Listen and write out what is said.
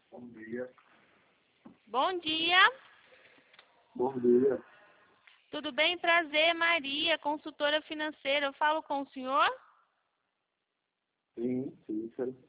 Bom dia. Bom dia. Bom dia. Tudo bem? Prazer, Maria, consultora financeira. Eu falo com o senhor? Sim, sim,